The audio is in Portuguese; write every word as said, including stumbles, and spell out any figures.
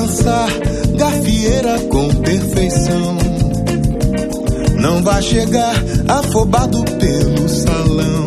dançar gafieira com perfeição. Não vai chegar afobado pelo salão.